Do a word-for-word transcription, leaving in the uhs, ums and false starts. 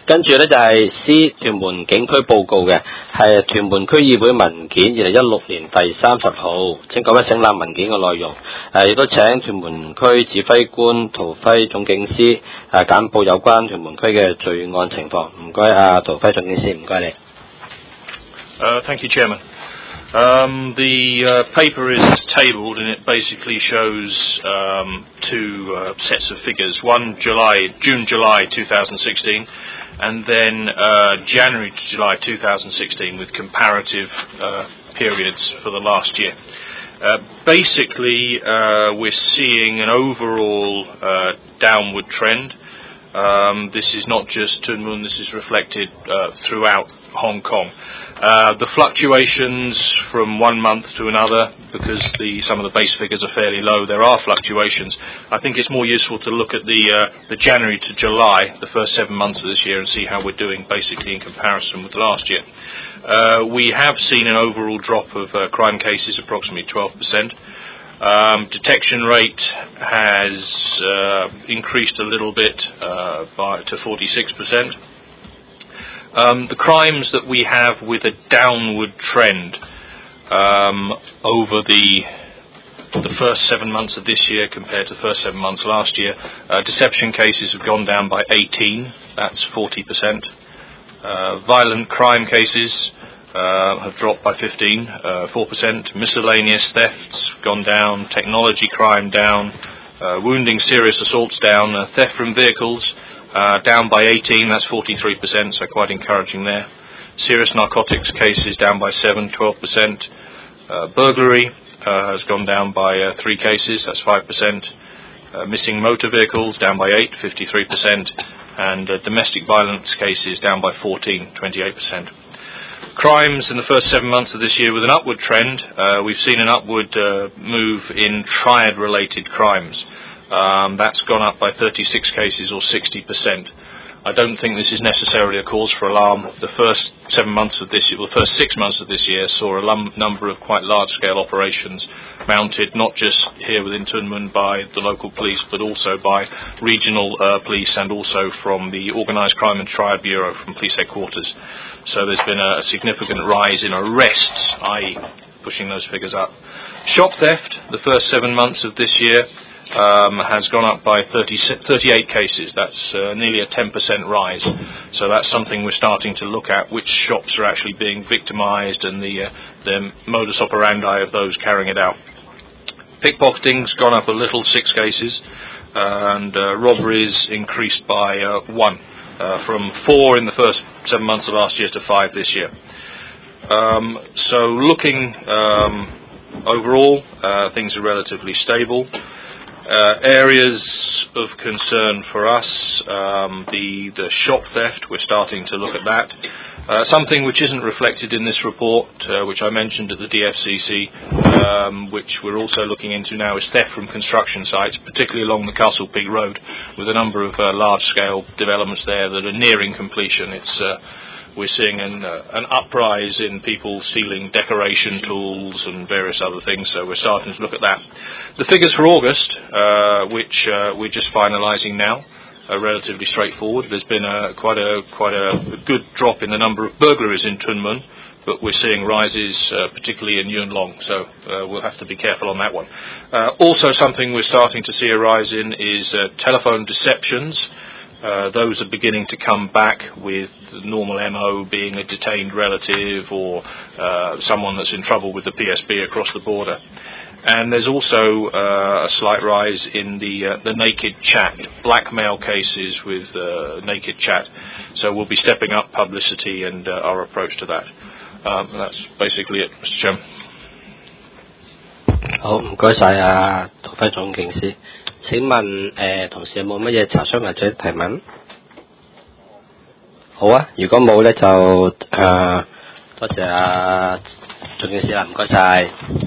跟住咧就係 C 屯門警區報告嘅，係屯門區議會文件二零一六年第三十號，請各位省覽文件嘅內容。誒亦都請屯門區指揮官陶輝總警司誒簡報有關屯門區嘅罪案情況。唔該啊，陶輝總警司，唔該你。 Uh, thank you, Chairman. Um, the uh, paper is tabled and it basically shows um, two uh, sets of figures. One July, June, July twenty sixteen, and then uh, January to July twenty sixteen with comparative uh, periods for the last year. Uh, basically, uh, we're seeing an overall uh, downward trend. Um, this is not just Tuen Mun, this is reflected uh, throughout Hong Kong. Uh, the fluctuations from one month to another, because the, some of the base figures are fairly low, there are fluctuations. I think it's more useful to look at the, uh, the January to July, the first seven months of this year, and see how we're doing basically in comparison with last year. Uh, we have seen an overall drop of uh, crime cases, approximately twelve percent. Um, detection rate has uh, increased a little bit uh, by, to forty-six percent. Um, the crimes that we have with a downward trend um, over the the first seven months of this year compared to the first seven months last year, uh, deception cases have gone down by eighteen, that's forty percent. Uh, violent crime cases Uh, have dropped by fifteen, uh, four percent. Miscellaneous thefts gone down, technology crime down, uh, wounding, serious assaults down, uh, theft from vehicles uh, down by eighteen, that's forty-three percent, so quite encouraging there. Serious narcotics cases down by seven, twelve percent. Uh, burglary uh, has gone down by uh, three cases, that's five percent. Uh, missing motor vehicles down by eight, fifty-three percent. And uh, domestic violence cases down by fourteen, twenty-eight percent. Crimes in the first seven months of this year with an upward trend. Uh, we've seen an upward uh, move in triad-related crimes. Um, that's gone up by thirty-six cases or sixty percent. I don't think this is necessarily a cause for alarm. The first seven months of this year, well, the first six months of this year saw a lum- number of quite large-scale operations mounted, not just here within Tuen Mun by the local police, but also by regional uh, police and also from the Organised Crime and Triad Bureau from police headquarters. So there's been a significant rise in arrests, that is pushing those figures up. Shop theft, the first seven months of this year, Um, has gone up by thirty, thirty-eight cases. That's uh, nearly a ten percent rise. So that's something we're starting to look at, which shops are actually being victimised and the, uh, the modus operandi of those carrying it out. Pickpocketing's gone up a little, six cases, and uh, robberies increased by uh, one, uh, from four in the first seven months of last year to five this year. Um, so looking um, overall, uh, things are relatively stable. Uh, areas of concern for us, um, the, the shop theft, we're starting to look at that. Uh, something which isn't reflected in this report, uh, which I mentioned at the D F C C, um, which we're also looking into now, is theft from construction sites, particularly along the Castle Peak Road, with a number of uh, large-scale developments there that are nearing completion. It's uh, We're seeing an, uh, an uprise in people stealing decoration tools and various other things, so we're starting to look at that. The figures for August, uh, which uh, we're just finalising now, are relatively straightforward. There's been a, quite, a, quite a good drop in the number of burglaries in Tuen Mun, but we're seeing rises, uh, particularly in Yuen Long, so uh, we'll have to be careful on that one. Uh, also something we're starting to see a rise in is uh, telephone deceptions. Uh, those are beginning to come back with the normal M O being a detained relative or uh, someone that's in trouble with the P S B across the border. And there's also uh, a slight rise in the uh, the naked chat, blackmail cases with uh, naked chat. So we'll be stepping up publicity and uh, our approach to that. Um, that's basically it, Mister Chairman. 好，唔該晒啊，陶輝總警司。請問誒、呃、同事有冇乜嘢查詢或者提問？好啊，如果冇咧就誒、呃、多謝啊總警司啦，唔該晒。